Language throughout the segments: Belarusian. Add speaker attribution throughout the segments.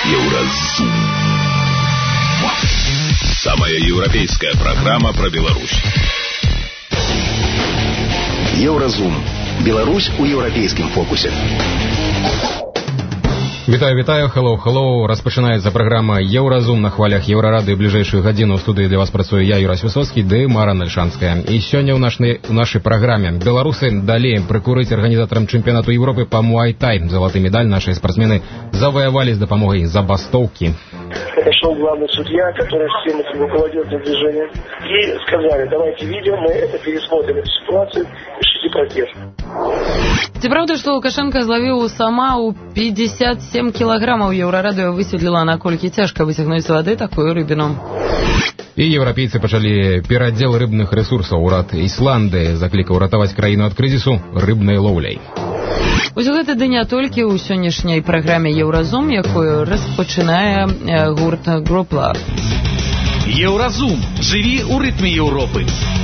Speaker 1: Евразум. Самая европейская программа про Беларусь. Евразум. Беларусь у европейскім фокусе.
Speaker 2: Вітаю, hello. Розпочинається програма Євразум на хвалях Євроради. Ближайшую годину в студії для вас працює я, Юрась Висоцький, ды Мара Нальшанская. І сьогодні у нашій програмі белоруси дали прикурить организаторам чемпионату Европы по муай-тай. Золотый медаль наши спортсмены завоевали с допомогой забастовки.
Speaker 3: Подошел главный судья, который всем этим руководил движением, и сказали: давайте видео, мы это пересмотрим, эту ситуацию, пишите протест.
Speaker 4: Ці правда, што Лукашенко злавіў сама ў 57 кілаграмаў. Еўрарадыё высветліла, наколькі цяжка выцягнуць з вады такую рыбіну.
Speaker 2: І еўрапейцы пачалі перадзел рыбных рэсурсаў. Урад Ісландыі заклікаў ратаваць краіну ад крызісу рыбнай лоўляй.
Speaker 4: Усё гэта ды не толькі ў сённяшняй праграме Еўразум, якую распачынае гурт Гроплав.
Speaker 5: Еўразум. Жыві ў рытме Еўропы.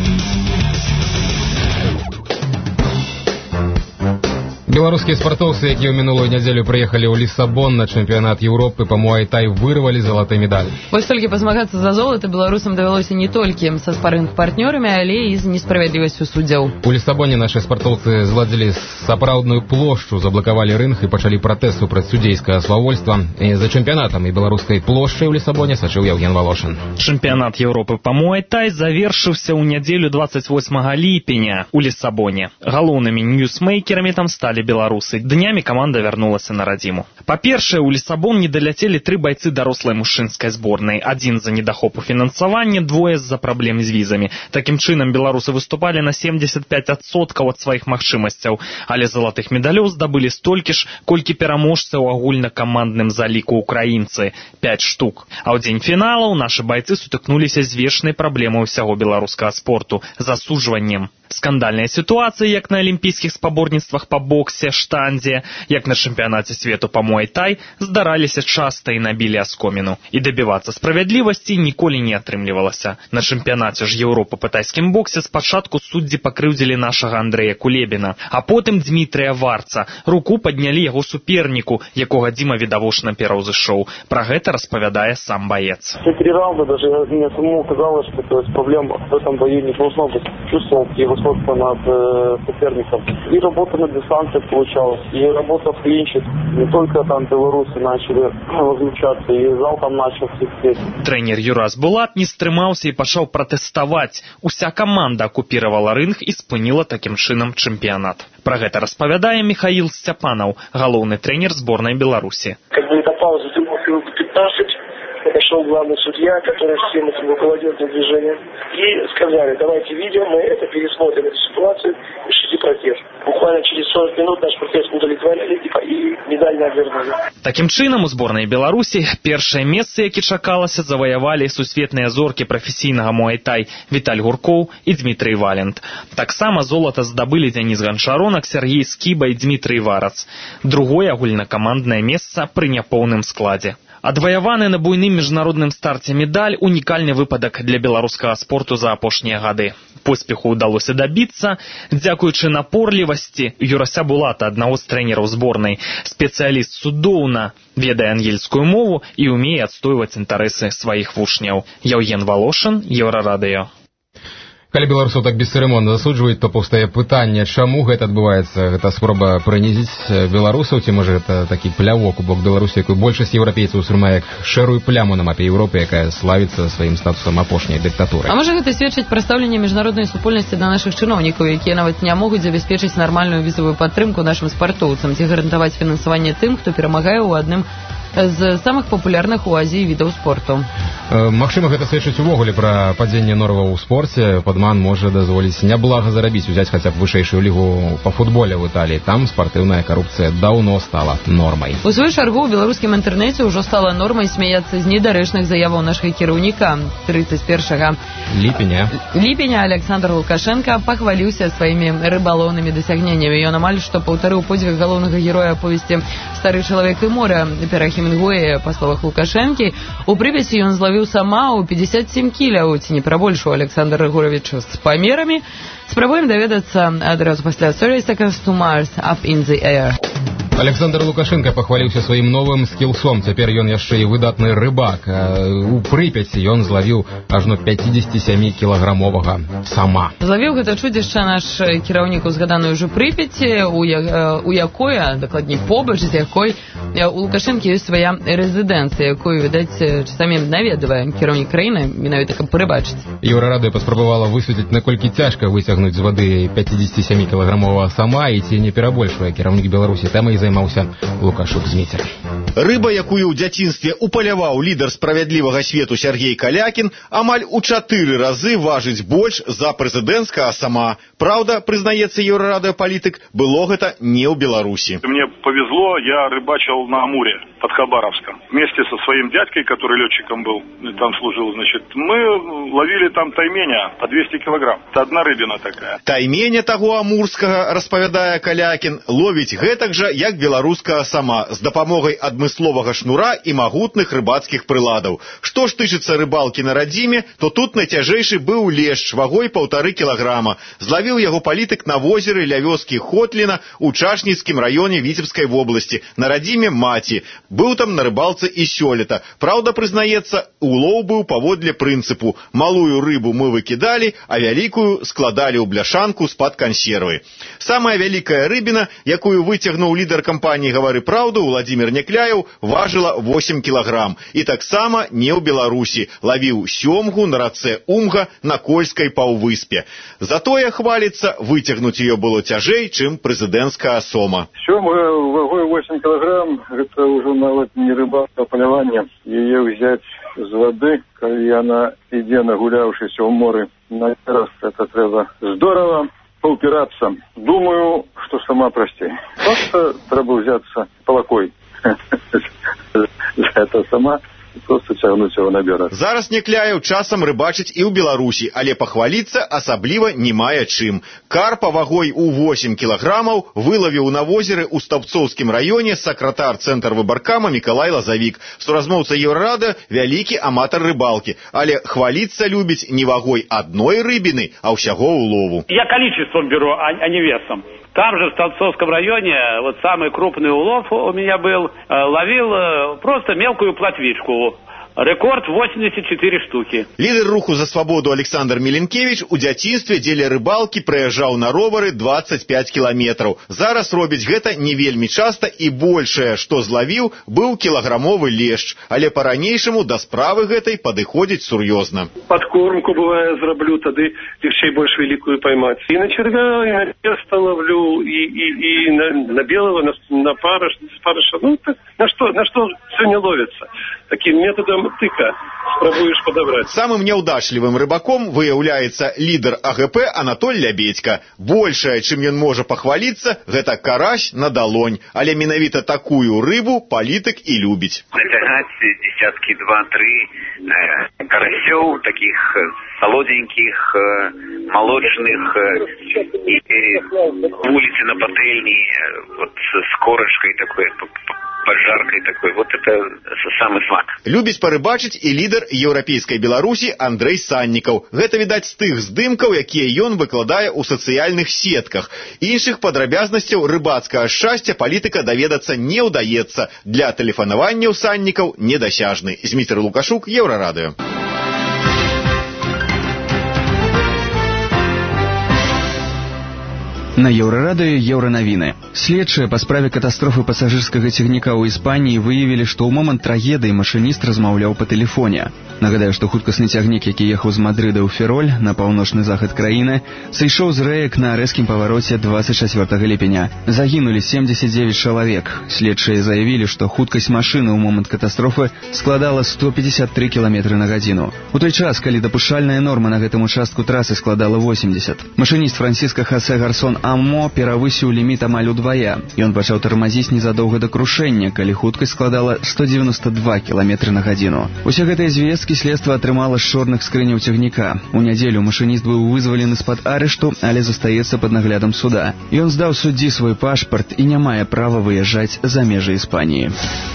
Speaker 2: Беларускія спартоўцы, якія ў мінулую нядзелю прыехалі ў Лісабон на чэмпіянат Еўропы па муай-тай, вырвалі залаты медаль.
Speaker 4: Вось толькі пазмагацца за золата беларусам давялося не толькі са спарынг-партнёрамі, але і з несправядлівасцю суддзяў.
Speaker 2: У Лісабоне нашы спартоўцы зладзілі сапраўдную плошчу, заблакавалі рынг і пачалі пратэст супраць судзейскага свавольства. І за чэмпіянатам і беларускай плошчай у Лісабоне сачыў Яўген Валошын.
Speaker 5: Чэмпіянат Еўропы па муай-тай завершыўся ў нядзелю 28 ліпеня у Лісабоне. Галоўнымі ньюсмейкерамі там сталі беларусы. Днямі каманда вярнулася на радзіму. Па-першае, у Лісабон не даляцелі 3 байцы дарослай мужчынскай зборнай. Адзін за недахопу фінансавання, двое з-за праблем з візамі. Такім чынам беларусы выступалі на 75% ад сваіх магчымасцяў, але залатых медалёў здабылі столькі ж, колькі пераможцаў у агульнакамандным заліку украінцы – 5 штук. А ў дзень фіналаў нашы байцы сутыкнуліся з вечнай праблемай усяго беларускага спорту – засуджваннем. Скандальныя сітуацыі, як на алімпійскіх спаборніцтвах па боксе, штандзе, як на чэмпіянаце свету па муай-тай, здараліся часта і набілі аскоміну. І дабівацца справядлівасці ніколі не атрымлівалася. На чэмпіянаце ж Еўропы па тайскім боксе спачатку суддзі пакрыўдзілі нашага Андрэя Кулебіна, а потым Дмітрыя Варца. Руку паднялі яго суперніку, якога Дзіма відавочна пераўзышоў. Пра гэта распавядае сам баец.
Speaker 3: Все 3 раунда, даже мне самому казалось, что проблем в этом бою не должно быть. Чувствовал его над соперником. И работа на дистанции получалась, и работа в клинче. Не только там белорусы начали возмущаться, и зал там начал всех.
Speaker 5: Трэнер Юрас Булат не стрымаўся і пачаў пратэставаць. Уся каманда акупіравала рынг і спыніла такім чынам чэмпіянат. Пра гэта распавядае Михаил Сцяпанаў, галоўны трэнер зборнай Беларусі.
Speaker 3: Как бы эта пауза длилась минут 15. Подошел главный судья, который всем этим руководил движением, и сказали: давайте видео, мы это пересмотрим, эту ситуацию, пишите протест. Буквально через 40 минут наш протест удовлетворили и медаль не вернули.
Speaker 5: Такім чынам у зборнай Беларусі першае месца, які чакалася, заваявалі сусветныя зоркі прафесійнага муай-тай Віталь Гуркоў і Дмітрый Валент. Таксама золата здабылі Дзяніс Ганчаронак, Сергей Скіба і Дмітрый Варац. Другое агульнакаманднае месца пры няпоўным складзе. Адваяваны на буйным міжнародным старце медаль – унікальны выпадак для беларускага спорту за апошнія гады. Поспеху ўдалося дабіцца, дзякуючы напорлівасці Юрася Булата, аднаго з трэнераў зборнай. Спецыяліст цудоўна ведае ангельскую мову і умее адстойваць інтарэсы сваіх вучняў. Яўген Валошын, Еўрарадыё.
Speaker 2: Калі беларусаў так бесцырымонна засуджваюць, то паўстае пытанне, чаму гэта адбываецца? Гэта спроба прынізіць беларусаў, ці можа гэта такі плявок у бок Беларусі, якую большасць еўрапейцаў успрымае як шэрую пляму на мапе Еўропы, якая славіцца сваім статусам апошняй дыктатуры.
Speaker 4: А можа гэта сведчыць пра стаўленне міжнароднай супольнасці да нашых чыноўнікаў, якія нават не могуць забяспечыць нармальную візавую падтрымку нашым спартоўцам, ці гарантаваць фінансаванне тым, хто перамагае ў адным з самых папулярных у Азіі відаў спорту.
Speaker 2: Магчыма, гэта сведчыць увогуле пра падзенне нораваў у спорце. Падман можа дазволіць няблага зарабіць, узяць хаця б вышэйшую лігу па футболе ў Італіі. Там спартыўная карупцыя даўно стала нормай.
Speaker 4: У сваю чаргу ў беларускім інтэрнэце ўжо стала нормай смяяцца з недарэчных заяваў нашага кіраўніка. 31 ліпеня Александр Лукашенко пахваліўся сваімі рыбалоўнымі дасягненнямі. Ён амаль што паўтарыў подзвіг галоўнага героя аповесці «Стары чалавек і мора» Пера Хемінгуэя, па словах Лукашэнкі. У прыпяці ён злавіў сама ў 57 кіляў, ці не пра большую Александр Рыгорович з памерамі. Спрабуем даведацца адразу пасля «30 Seconds to Mars, Up in the Air».
Speaker 2: Александр Лукашенко пахваліўся сваім новым скілсом. Цяпер ён яшчэ і выдатны рыбак. У Прыпяці ён злавіў ажно 57-кілаграмовага сама.
Speaker 4: Злавіў гэта чудзішча наш кіраўнік у згаданую ўжо Прыпяці, у якой, а дакладней побач з якой у Лукашэнкі ёсць свая рэзідэнцыя, якую, відаць, часамі наведвае кіраўнік краіны, менавіта каб прыбачыць.
Speaker 2: Еўрарадыё паспрабавала высветліць, наколькі цяжка выцягнуць з вады 57-кілаграмовага сама і ці не перабольшвае кіраўнік Беларусі. Тэмай займаўся Лукашук Зміцер.
Speaker 6: Рыба, якую ў дзяцінстве упаляваў лідар справядлівага свету Сергей Калякін, амаль у 4 разы важыць больш за прэзідэнцкага сама. Праўда, прызнаецца еўрарадыёпалітык, было гэта не ў Беларусі.
Speaker 7: Мне повезло, я рыбачил на Амуре под Хабаровском. Вместе со своим дядькой, который летчиком был, там служил, значит, мы ловили там тайменя по 200 килограмм. Это одна рыбина такая.
Speaker 6: Тайменя таго амурскага, распавядае Калякін, ловіць гэтак жа, як беларускага сама, з дапамогай адмысловага шнура і магутных рыбацкіх прыладаў. Што ж тычыцца рыбалкі на радзіме, то тут найцяжэйшы быў лешч вагой 1,5 кілаграма. Злавіў яго палітык на возеры ля вёскі Хотліна ў Чашніцкім раёне Віцебскай вобласці, на радзіме маці. Быў там на рыбалцы і сёлета. Праўда, прызнаецца, улоў быў паводле прынцыпу. Малую рыбу мы выкідалі, а вялікую складалі ў бляшанку з-пад кансервы. Самая вялікая рыбіна, якую выцягнуў лідар кампаніі «Гавары праўду» Владзімір Някляеў, важыла 8 кілаграм. І таксама не ў Беларусі. Лавіў сёмгу на рацэ Умга на Кольскай паўвыспе. Затое, хваліцца, выцягнуць ее было цяжэй, чым прэзідэнцкая сома.
Speaker 8: Сёмга вагой 8 килограмм, это уже нават не рыбацкае паляванне. Яе ўзяць з вады, калі яна ідзе нагуляўшыся ў моры на раз, это трэба здорово поупираться. Думаю, что сама простей. Просто трэба ўзяцца палакой. Это сама просто цягнуць яго на бераг.
Speaker 6: Зараз Някляеў часам рыбачыць і ў Беларусі, але пахваліцца асабліва не мае чым. Карпа вагой у 8 кілаграмаў вылавіў на возеры ў Стаўбцоўскім раёне сакратар цэнтр выбаркама Мікалай Лазавік. Суразмоўца Еўрарадыё вялікі аматар рыбалкі, але хваліцца любіць не вагой адной рыбіны, а ўсяго улову.
Speaker 9: Я количеством беру, а не весом. Там же в Столбцовском районе вот самый крупный улов у меня был, ловил просто мелкую плотвичку. Рекорд 84 штуки.
Speaker 6: Лідер руху за свабоду Александр Міленкевіч у дзяцінстве дзеля рыбалкі прыязджаў на ровары 25 кіламетраў. Зараз робіць гэта не вельмі часта і большае, што злавіў, быў кілаграмовы лешч, але па-ранейшаму да справы гэтай падыходзіць сур'ёзна.
Speaker 8: Подкормку бывае зраблю, тады легчэй больш великую поймать. И на червя, и на перста ловлю, и на белого, на парыша. Ну, на что все не ловится. Таким методом тыка спробуешь подобрать.
Speaker 6: Самым няўдачлівым рыбаком выяўляецца лідар АГП Анатоль Лябедька. Большае, чым ён можа пахваліцца, гэта карась на далонь. Але менавіта такую рыбу палітык і любіць.
Speaker 10: Натягаць десятки 2-3 карасёў, таких солоденьких, молочных, и улицы на пательне, вот с корочкой такой, поджаркой такой. Вот это самый смак.
Speaker 6: Любіць парыбачыць і лідар еўрапейскай Беларусі Андрэй Саннікаў. Гэта, відаць, з тых здымкаў, якія ён выкладае ў сацыяльных сетках. Іншых падрабязнасцяў рыбацкага шчасця палітыка даведацца не ўдаецца. Для тэлефанаванняў Саннікаў недасяжны. Зміцер Лукашук, Еўрарадыё.
Speaker 11: На Еўрарадыё еўранавіны. Следчыя па справе катастрофы пасажырскага цягніка ў Іспаніі выявілі, што ў момант трагедыі машыніст размаўляў па тэлефоне. Нагадаю, што хуткасны цягнік, які ехаў з Мадрыда ў Фероль, на паўночны захад краіны, сышоў з рэек на рэзкім павароце 24 ліпеня. Загінулі 79 чалавек. Следчыя заявілі, што хуткасць машыны ў момант катастрофы складала 153 км на гадзіну. У той час, калі дапушчальная норма на гэтым участку трасы складала 80. Машыніст Франциско Хосе Гарсон Аммо перавысіў ліміт амаль удвая. Ён пачаў тармазіць незадоўга да крушэння, калі хуткасць складала 192 км на гадзіну. Усе гэтыя звесткі следства атрымала з чорных скрыняў цягніка. У нядзелю машыніст быў вызвалены з-пад арышту, але застаецца пад наглядам суда. Ён здаў суддзі свой пашпарт і не мае права выязджаць за межы Іспаніі.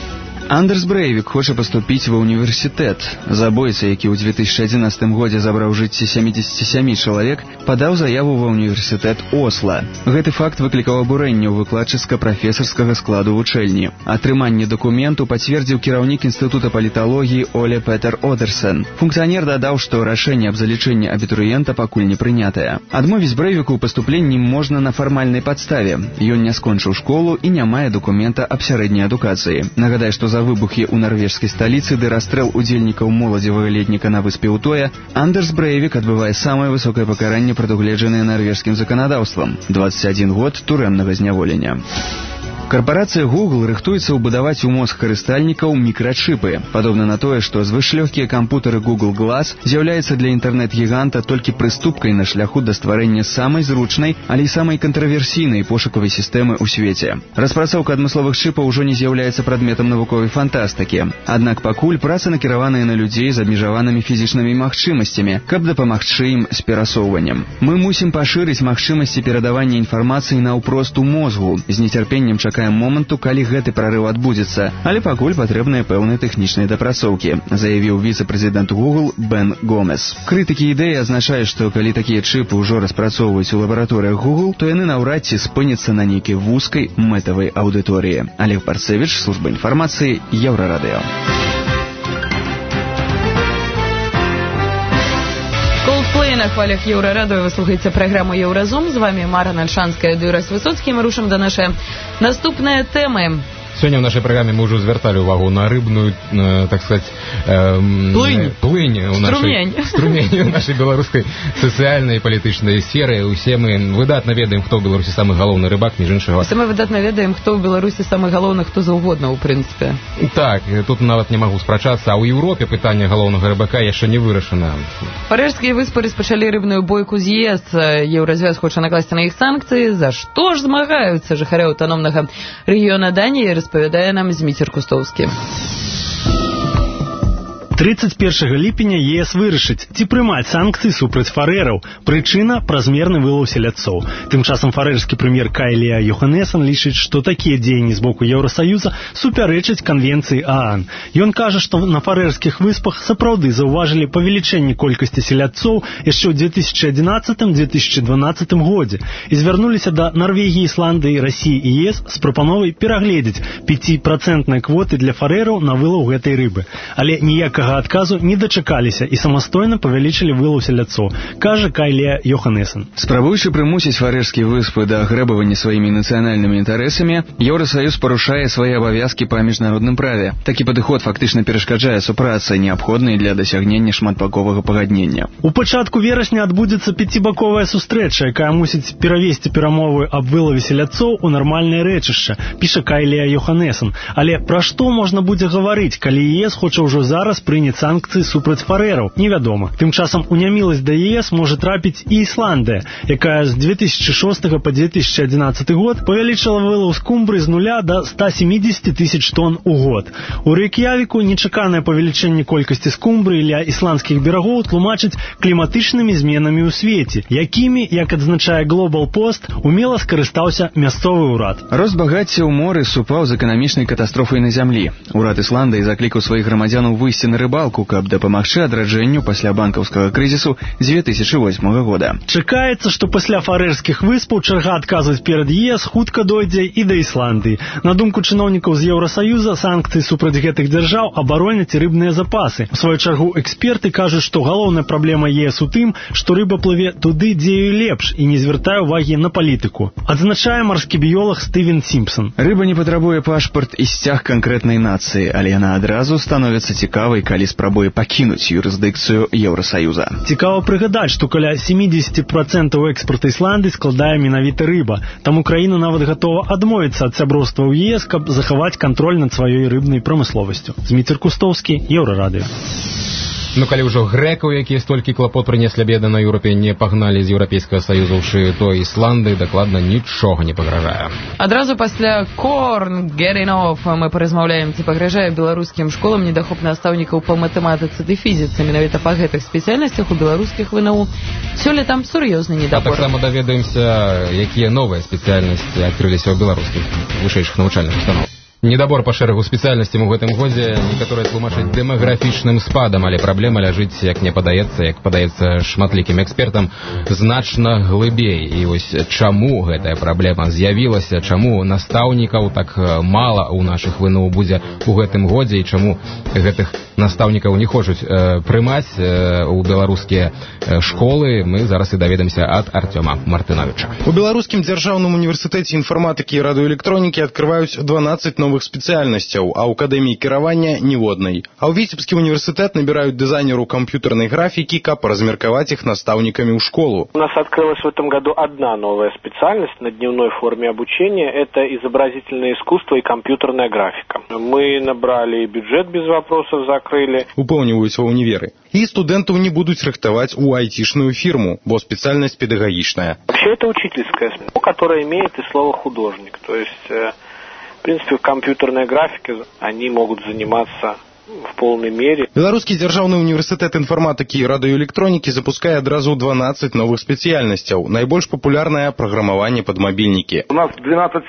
Speaker 11: Андерс Брэйвік хоча паступіць ва ўніверсітэт. Забойца, які ў 2011 годзе забраў жыцці 77 чалавек, падаў заяву ва ўніверсітэт Осла. Гэты факт выклікаў абурэнне ў выкладчыцка-прафесарскага складу вучэльні. Атрыманне дакументу пацвердзіў кіраўнік Інстытута паліталогіі Оле Петер Одерсен. Функцыянер дадаў, што рашэнне аб залічэнні абітурыента пакуль не прынятае. Адмовіць Брэйвіку ў паступленні можна на фармальнай падставе. Ён не скончыў школу і не мае дакумента аб сярэдняй адукацыі. Нагадаю, што за выбухі ў нарвежскай сталіцы ды расстрэл удзельнікаў моладзевага летніка на выспе Утоя, Андерс Брэйвік адбывае самае высокае пакаранне, прадугледжанае нарвежскім заканадаўствам – 21 год турэмнага зняволення. Карпорацыя Google рыхтуецца ўбудаваць у мозг карыстальнікаў мікрачыпы. Падобна на тое, што звышлёгкія кампутары Google Glass з'яўляецца для інтэрнэт-гіганта толькі прыступкай на шляху да стварэння самай зручнай, але і самай кантраверсійнай пошукавай сістэмы ў свеце. Распрацоўка адмысловых чыпаў ужо не з'яўляецца прадметам навуковай фантастыкі. Аднак пакуль працы накіраваныя на людзей з абмежаванымі фізічнымі магчымасцямі, каб дапамагчы ім з перасоўваннем. Мы мусім пашырыць магчымасці перадавання інфармацыі наўпрост у мозгу. З нецярпеннем чакаем моманту, калі гэты прарыў адбудзецца, але пакуль патрэбныя пэўныя тэхнічныя дапрацоўкі, заявіў віцэ-прэзідэнт Google Бен Гомес. Крытыкі ідэі азначаюць, што калі такія чыпы ўжо распрацоўваюць у лабараторыях Google, то яны наўрад ці спыняцца на нейкай вузкай мэтавай аўдыторыі. Олег Парцевіч, служба інфармацыі, Еўрарадыё.
Speaker 4: Coldplay на хвалях Еўрарадыё. Вы слухаеце праграму Еўразум. З вами Мара Нальшанская, Юрась Высоцкі. Мы рушым да нашай наступныя тэмы.
Speaker 2: Сёння ў нашай праграме мы ўжо звярталі ўвагу на рыбную, так сказаць, плынь у нашай беларускай сацыяльнай і палітычнай сферы. Усе мы выдатна ведаем, хто ў Беларусі самы галоўны рыбак, між іншага.
Speaker 4: Усе мы выдатна ведаем, хто ў Беларусі самы галоўны, хто заўгодна, ў прынцыпе.
Speaker 2: Так, тут нават не магу спрачацца, а ў Еўропе пытанне галоўнага рыбака яшчэ не вырашана.
Speaker 4: Фарэрскія выспы распачалі рыбную бойку з ЕС. Еўразвяз хоча накласці на іх санкцыі. За што ж змагаюцца жыхары аўтаномнага рэгіёна Даніі, распавядае нам Зміцер Кустоўскі.
Speaker 12: 31 ліпеня ЕС вырашыць, ці прымаць санкцыі супраць фарэраў. Прычына – празмерны вылаў селядцоў. Тым часам фарэрскі прэм'ер Кай Леа Йоханнесен лічыць, што такія дзеянні з боку Еўрасаюза супярэчаць канвенцыі ААН. Ён кажа, што на фарэрскіх выспах сапраўды заўважылі павелічэнне колькасці селядцоў яшчэ ў 2011-2012 годзе і звярнуліся да Нарвегіі, Ісландыі, Расіі і ЕС з прапановай перагледзець 5% квоты для фарэраў на вылаў гэтай рыбы. Але ніякага адказу не дачакаліся і самастойна павялічылі вылаў селядцоў, кажа Кай Леа Йоханнесен.
Speaker 11: Спрабуючы прымусіць фарэрскія выспы да грэбавання сваімі нацыянальнымі інтарэсамі, Еўрасаюз парушае свае абавязкі па міжнародным праве. Такі падыход фактычна перашкаджае супрацы, неабходнай для дасягнення шматбаковага пагаднення.
Speaker 12: У пачатку верасня адбудзецца 5-баковая сустрэча, якая мусіць перавесці перамовы аб вылаве селядцоў у нармальнае рэчышча, піша Кай Леа Йоханнесен. Але пра што можна будзе гаварыць, калі ЕС хоча ўжо зараз прыняць санкцыі супраць фарэраў, невядома. Тым часам у няміласць да ЕС можа трапіць і Ісландыя, якая з 2006 па 2011 год павялічыла вылаў скумбры з 0 до 170 тысяч тонн у год. У Рэйк'явіку нечаканае павелічэнне колькасці скумбры ля ісландскіх берагоў тлумачаць кліматычнымі зменамі ў свеце, якімі, як адзначае Global Post, умела скарыстаўся мясцовы ўрад.
Speaker 11: Рост багацця ў моры супаў з эканамічнай катастрофай на зямлі. Урад Ісландыі заклікаў сваіх грамадзянаў выйсці на рыбалку, каб дапамагчы адраджэнню пасля банкаўскага крызісу з 2008 года.
Speaker 12: Чакаецца, што пасля фарэрскіх выспаў чарга адказваць перад ЕС хутка дойдзе і да Ісландыі. На думку чыноўнікаў з Еўрасаюза, санкцыі супраць гэтых дзяржаў абароняць рыбныя запасы. У сваю чаргу эксперты кажуць, што галоўная праблема ЕС у тым, што рыба плыве туды, дзе ёй лепш, і не звяртае ўвагі на палітыку. Адзначае марскі біёлаг Стывен Сімпсон.
Speaker 11: Рыба не патрабуе пашпарт і сцяг канкрэтнай нацыі, але яна адразу становіцца цікавай, калі спрабуе пакінуць юрысдыкцыю Еўрасаюза.
Speaker 12: Цікава прыгадаць, што каля 70% экспарту Ісландыі складае менавіта рыба. Таму краіна нават гатова адмовіцца ад сяброўства ў ЕС, каб захаваць кантроль над сваёй рыбнай прамысловасцю. Зміцер Кустоўскі, Еўрарадыё.
Speaker 2: Ну, калі ўжо грэкаў, якія столькі клапот прынеслі беды на Еўропе, не пагналі з Еўрапейскага Саюза ў шыю, то Ісландыі дакладна нічога не пагражае.
Speaker 4: Адразу пасля Корн Герінов мы паразмаўляем, ці пагражае беларускім школам недахоп настаўнікаў па матэматыцы ды фізіцы. Менавіта па гэтых спецыяльнасцях у беларускіх ВНУ сёлета там сур'ёзны недабор.
Speaker 2: А таксама даведаемся, якія новыя спецыяльнасці адкрыліся ў беларускіх вышэйшых навучальных установах. Недабор па шэрагу спецыяльнасцям у гэтым годзе некаторыя тлумачаць дэмаграфічным спадам, але праблема ляжыць, як падаецца шматлікім экспертам, значна глыбей. І вось чаму гэтая праблема з'явілася, чаму настаўнікаў так мала ў нашых ВНУ будзе у гэтым годзе і чаму гэтых настаўнікаў не хочуць прымаць у беларускія школы, мы зараз і даведаемся ад Артёма Мартыновича.
Speaker 13: У Беларускім дзяржаўным універсітэце інфарматыкі і радыёэлектронікі адкрываюць 12 новых спецыяльнасцяў, а ў акадэміі кіравання ніводнай. А ў Віцебскі універсітэт набіраюць дызайнеру камп'ютарнай графікі, каб размерковать их наставниками в школу.
Speaker 14: У нас открылась в этом году одна новая специальность на дневной форме обучения. Это изобразительное искусство и компьютерная графика. Мы набрали бюджет без вопросов, закрыли.
Speaker 13: Упэўніваюць ва ўніверы. И студентов не будут рыхтаваць у айтишную фирму, бо специальность педагогичная.
Speaker 14: Вообще это учительское слово, которое имеет и слово художник. То есть, в принципе, в компьютерной графике они могут заниматься в полной мере.
Speaker 13: Беларускі дзяржаўны універсітэт інфарматыкі і радыёэлектронікі запускае адразу 12 новых спецыяльнасцяў. Найбольш папулярнае праграмаванне пад мабільнікі.
Speaker 15: У нас 12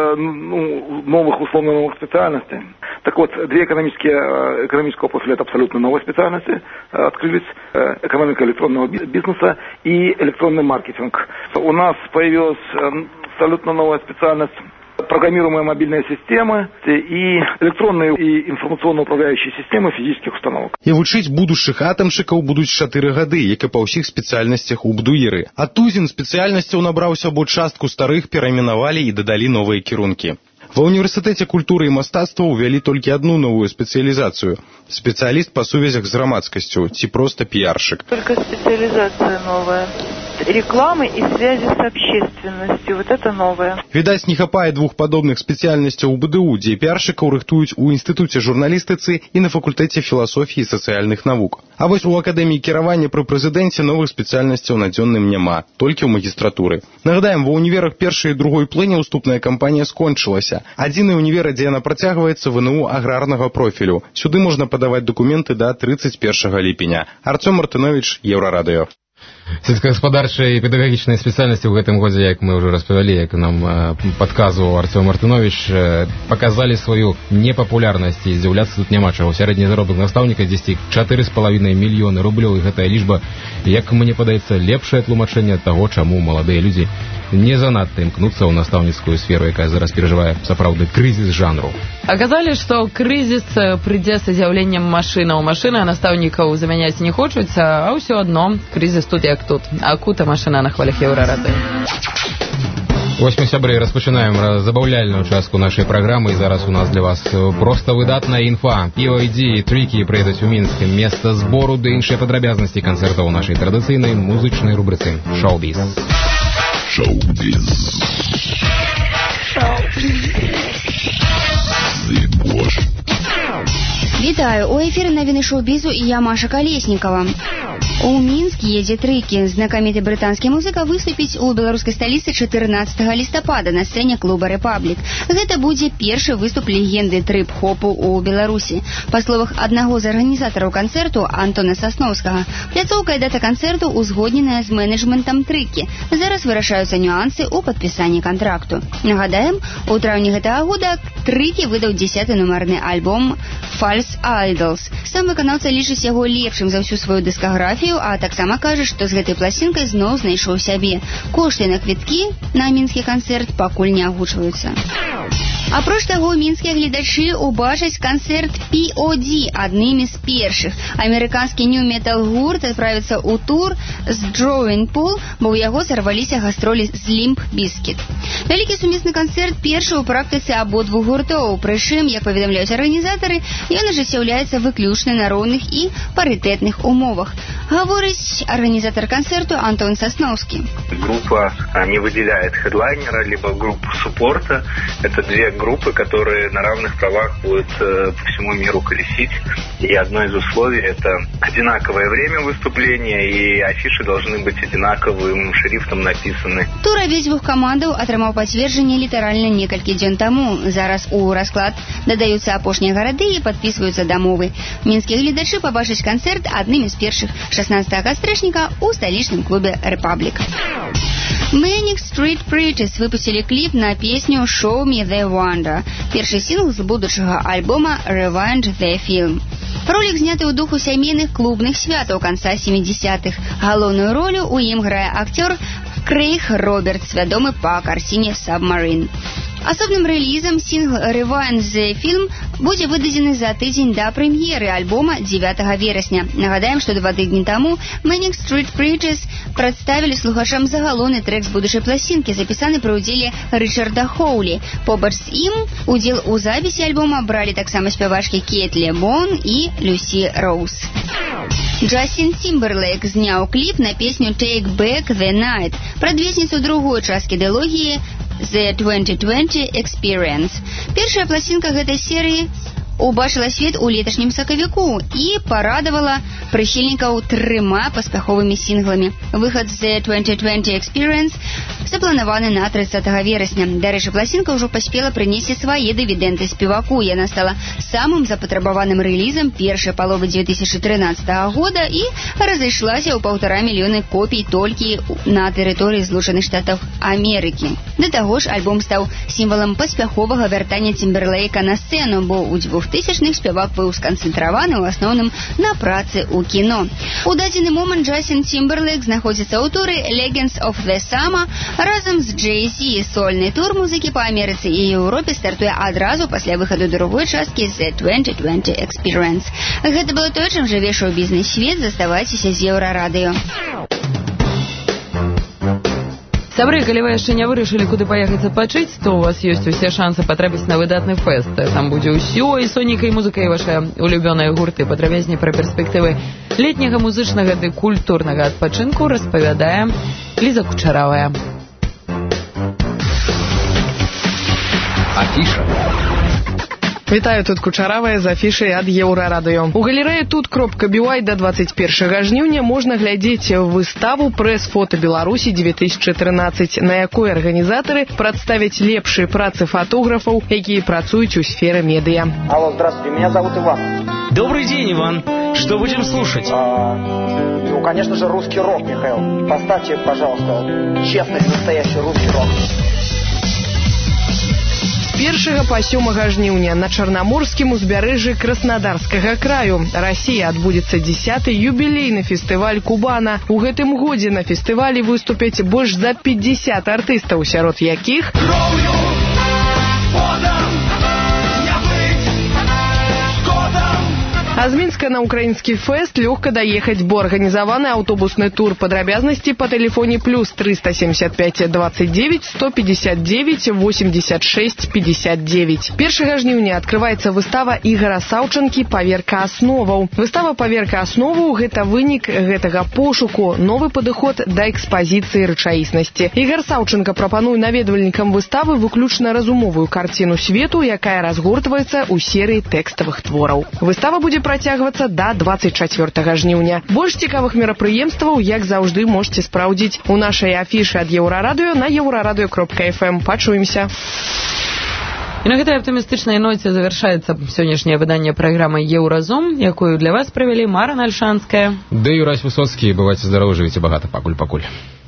Speaker 15: новых, условно новых специальностей. Так вот, две экономического профиля — это абсолютно новые специальности открылись. Экономика электронного бизнеса и электронный маркетинг. У нас появилась абсолютно новая специальность — программируемые мобильные системы и электронные и информационно-управляющие системы физических установок.
Speaker 13: І вучыць будучых атамшчыкаў будуць 4 гады, як і па ўсіх спецыяльнасцях у БДУІРы. А тузін спецыяльнасцяў набраўся, бо частку старых перайменавалі і дадалі новыя кірункі. Ва універсітэце культуры і мастацтва ўвялі толькі одну новую спецыялізацыю — спецыяліст па сувязях з грамадскасцю, ці проста піаршык.
Speaker 16: Только специализация новая. Рекламы и связи с общественностью. Вот это новое.
Speaker 13: Відаць, не хапае двух падобных спецыяльнасцяў у БДУ, дзе піаршыкаў рыхтуюць у інстытуце журналістыцы і на факультэце філасофіі і сацыяльных навук. А вось у акадэміі кіравання пры прэзідэнце новых спецыяльнасцяў на дзённым няма, толькі ў магістратуры. Нагадаем, ва ўніверах першай і другой плыні ўступная кампанія скончылася. Адзіны ўнівер, дзе яна працягваецца, ВНУ аграрнага профілю. Сюды можна падаваць дакументы да 31 ліпеня. Артём Мартынович, Еўрарадыё.
Speaker 2: Сельскагаспадарчай і педагагічнай спецыяльнасці ў гэтым годзе, як мы ўжо распавялі, як нам падказваў Артём Мартынович, паказалі сваю непапулярнасць, і здзіўляцца тут няма чаго. Сярэдні заробак настаўніка дзесьці 4,5 мільёны рублёў, і гэтая лічба, як мне падаецца, лепшае тлумачэнне таго, чаму маладыя людзі не занадта імкнуцца ў настаўніцкую сферу, якая зараз перажывае сапраўдны крызіс жанру.
Speaker 4: Аказалі, што крызіс прыйдзе са з'яўленнем машынаў. Машыны настаўнікаў замяняць не хочуць, а ўсё адно крызіс тут як тут. Акута машына на хвалях Еўрарады.
Speaker 2: Вось мы, сябры, распачынаем забаўляльную частку нашай праграмы, і зараз у нас для вас проста выдатная інфа. POD і Трікі прыедуць у Мінск. Месца збору ды іншыя падрабязнасці канцэртаў у нашай традыцыйнай музычнай рубрыцы «Шоу-біз».
Speaker 1: Шоу-біз.
Speaker 17: Вітаю, у эфіры навіны шоу-бізу і я, Маша Калеснікова. У Мінск едзе Трікі. Знакаміты брытанскі музыка выступіць у беларускай сталіцы 14 лістапада на сцэне клуба «Рэпаблік». Гэта будзе першы выступ легенды трып-хопу ў Беларусі. Па словах аднаго з арганізатараў канцэрту, Антона Сасноўскага, пляцоўка і дата канцэрту узгодненая з менеджментам Трікі. Зараз вырашаюцца нюансы ў падпісанні кантракту. Нагадаем, у траўні гэтага года Трікі выдаў 10-й нумарны альбом «False Idols». Сам выканаўца лічыць яго лепшым за ўсю сваю дыскаграфію, а таксама кажа, што з гэтай пласцінкай зноў знайшоў сябе. Кошты на квіткі на мінскі канцэрт пакуль не агучваюцца. Апроч таго, мінскія гледачы убачаць канцэрт POD аднымі з першых. Амерыканскі нью-метал гурт адправіцца ў тур з Drawing Pool, бо ў яго сарваліся гастролі з Limp Bizkit. Вялікі сумесны канцэрт першы ў практыцы абодвух гуртоў, прычым, як паведамляюць арганізатары, ён ажыццяўляецца выключна на роўных і парытэтных умовах. Говорить организатор концерта Антон Сосновский.
Speaker 18: Группа не выделяет хедлайнера, либо группу суппорта. Это две группы, которые на равных правах будут по всему миру колесить. И одно из условий — это одинаковое время выступления, и афиши должны быть одинаковым шрифтом написаны.
Speaker 17: Тур абедзвюх камандаў атрымаў пацверджанне літаральна некалькі дзён таму. Зараз у расклад дадаюцца апошнія гарады і падпісваюцца дамовы. Мінскія гледачы пабачаць канцэрт аднымі з першых 16 кастрычніка ў сталічным клубе «Рэпаблік». Manic Street Preachers выпустили кліп на песню «Show Me the Wonder», першы сингл з будучага альбома «Revenge the Film». Ролик зняты ў духу сямейных клубных святаў канца 70-х. Галоўную ролю ў ім грае актёр Крейг Робертс, вядомы па карціне «Submarine». Асобным рэлізам сінгл «Revenge the Film» будзе выдадзены за тыдзень да прэм'еры альбома 9 верасня. Нагадаем, што 2 тыдні таму Manic Street Preachers прадставілі слухачам загалоўны трэк з будучай пласцінкі, запісаны пры ўдзеле Рычарда Хоулі. Побач з ім удзел у запіси альбома бралі таксама спявачкі Кейт Лебон і Люсі Роуз. Джастин Тимберлейк зняў кліп на песню «Take Back the Night», прадвесніцу другой часткі дылогіі The 2020 Experience. Першая пластинка гэтай серыі убачыла свет у леташнім сакавіку і парадавала прыхільнікаў 3 паспяховымі сінгламі. Выхад The 2020 Experience запланаваны на 30 верасня. Дарэчы, пластинка ўжо паспела прынесці свае дывідэнды спеваку. Яна стала самым запатрабаваным рэлізам першай паловы 2013 года і разышлася ў 1,5 мільёны копій толькі на тэрыторыі Злучаных Штатаў Амерыкі. Да таго ж, альбом стаў сімвалам паспяховага вяртання Тимберлейка на сцэну, бо ў 2000-х спевак быў сканцэнтраваны ў асноўным на працы ў кіно. У дадзены момант Джастин Тимберлейк знаходзіцца ў туры Legends of the Summer разам з Jay-Z. Сольны тур музыкі па Амерыцы і Еўропе стартуе адразу пасля выхаду другой часткі The 2020 Experience. Гэта было тое, чым жыве шоу-бізнес-свет. Заставайцеся з Еўрарадыё.
Speaker 4: Сябры, калі вы яшчэ не вырашылі, куды паехаць адпачыць, то у вас ёсць усе шансы патрапіць на выдатны фэст. Там будзе ўсё, і соніка, і музыка, і вашыя улюбёныя гурты. Падрабязней пра перспектывы летняга музычнага ды культурнага адпачынку распавядае Ліза Кучаравая.
Speaker 1: Афіша.
Speaker 19: Вітаю, тут Кучаравая з афішай ад Еўрарадыё. У галерэі тут.бівай да 21 жніўня можна глядзець выставу «Прэс-фота Беларусі 2013», на якой арганізатары прадставяць лепшыя працы фотографаў, якія працуюць у сферы медыа.
Speaker 20: Алло, здравствуйте, меня зовут Иван.
Speaker 21: Добрый день, Иван. Что будем слушать?
Speaker 20: Ну, конечно же, русский рок, Михаил. Поставьте, пожалуйста, честный, настоящий русский рок.
Speaker 19: 1 па 7 жніўня на Чарнаморскім узбярэжжы Краснодарскага краю Расія адбудзецца 10-й юбілейны фестываль Кубана. У гэтым годзе на фестывалі выступяць больш за 50 артыстаў, сярод якіх А з Мінска на украінскі фэст лёгка даехаць, бо арганізаваны аўтобусны тур. Падрабязнасці па тэлефоне плюс 375 29 159 86 59. 1 жніўня адкрываецца выстава Ігара Саўчанкі «Паверка асноваў». Выстава «Паверка асноваў» – гэта вынік гэтага пошуку, новы падыход да экспазіцыі рэчаіснасці. Ігар Саўчанка прапануе наведвальнікам выставы выключна разумовую карціну свету, якая разгортваецца ў серыі тэкставых твораў. Выстава будзе працягвацца да 24 жніўня. Больш цікавых мерапрыемстваў, як заўжды, можете спраўдзіць у нашай афішы ад Еўрарадыё на euraradыё.fm. Пачуемся.
Speaker 4: І на гэтай аптымістычнай ноце завяршаецца сённяшняе выданне праграмы «Еўразум», якую для вас правялі Мара Нальшанская.
Speaker 2: Да Юрась Высоцкі. Бывайце здаровы, жывіце багата. Пакуль.